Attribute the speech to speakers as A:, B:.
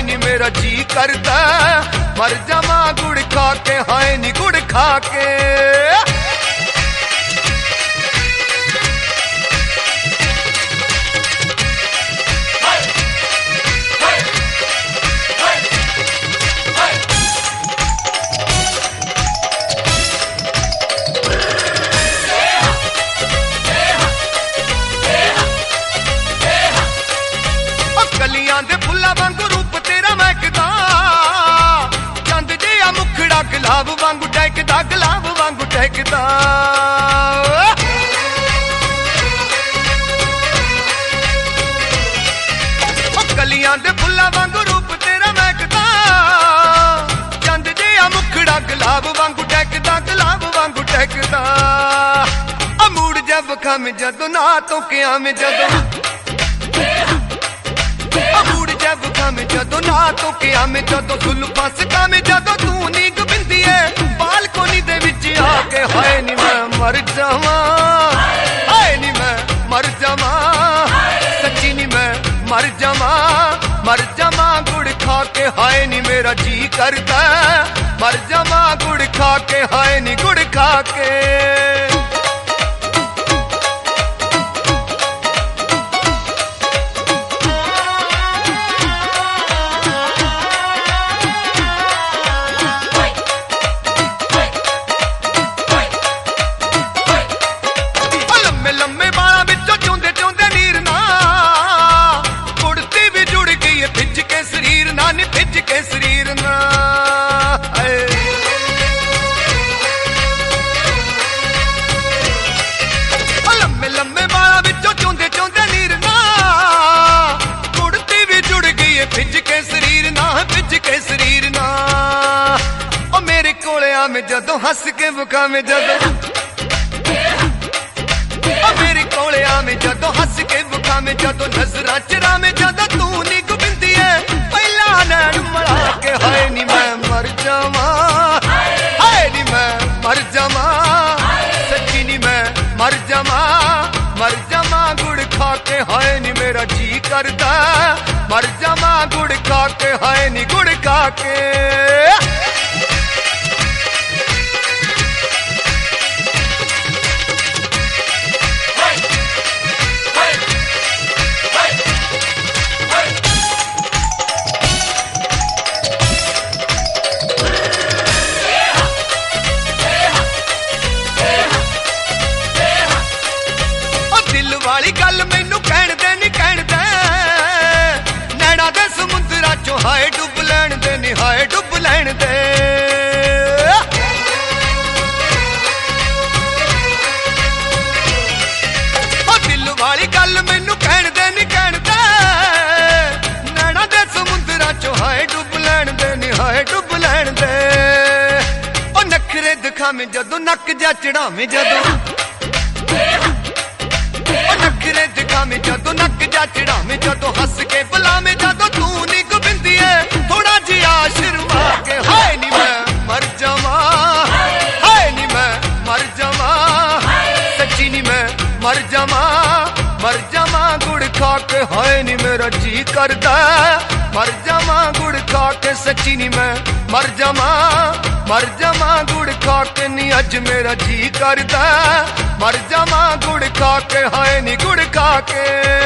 A: नी मेरा जी करदा मर जावा गुड़ खा के, हाय नी गुड़ खा के। कलियां दे फुल्लां वांगू रूप तेरा महकदा, चंद जिहा मुखड़ा गुलाब वांगू टहकदा, गुलाब वांगू टहकदा। कलियां दे फुल्लां वांगू रूप तेरा महकदा, चंद जिहा मुखड़ा गुलाब वांगू टहकदा, गुलाब वांगू टहकदा। अमूड़ जब खम जदों ना तो क्या में जदों, अमूड़ जब खम जदों ना तो क्या में जदों, जुल्फां सका में जदों तू नींग बिंदी है बालकोनी दे विच आके, हाय नी मैं मर जावां, हाय नी मैं मर जावां, सच्ची नी मैं मर जावां, मर जावां गुड़ खा के, हाय नी मेरा जी करदा मर जावां गुड़ खा के, हाय नी गुड़ खा के। में जदों हंस के बुका में जदों, मेरे कोले में जदों हंस के बुका में जदों, नजरा चरा में जदों तू नी गुबिंदी है पहला नैन मरा के, हाय नी मैं मर जावां, हाय नी मैं मर जावां, सच्ची नी मैं मर जावां, मर जावां गुड़ खा के, हाय नी मेरा जी करदा मर जावां गुड़ खा के, हाय नी गुड़ खा के। वाली गल मैनू कहण दे नी कहण दे, नैना दे समुंदरा चो हाय डुब लैण दे नी, हाय डुब लैण दे। ओ दिल वाली गल मैनू कहण दे नी कहण दे, नैना दे समुंदरा चो हाय डुब लैण दे नी, हाय डुब लैण दे। ओ नखरे दिखावें जदों, नक जा चढ़ावें जदों, नखरे दिखावें जदों, नक जा चढ़ावें जदों, हंस के बुलावें जदों तू नी गुबिंदी है थोड़ा जिहा शर्मा के, हाय नी मैं मर जावां, हाय नी मैं मर जावां, सच्ची नी मैं मर जावां, मर जावां गुड़ खा के, हाय नी मेरा जी करदा मर जावां गुड़ खा के, सच्ची नी मैं मर जावां, मर जावां गुड़ खा के नी, अज मेरा जी करदा मर जावां गुड़ खा के, हाय नी गुड़ खा के।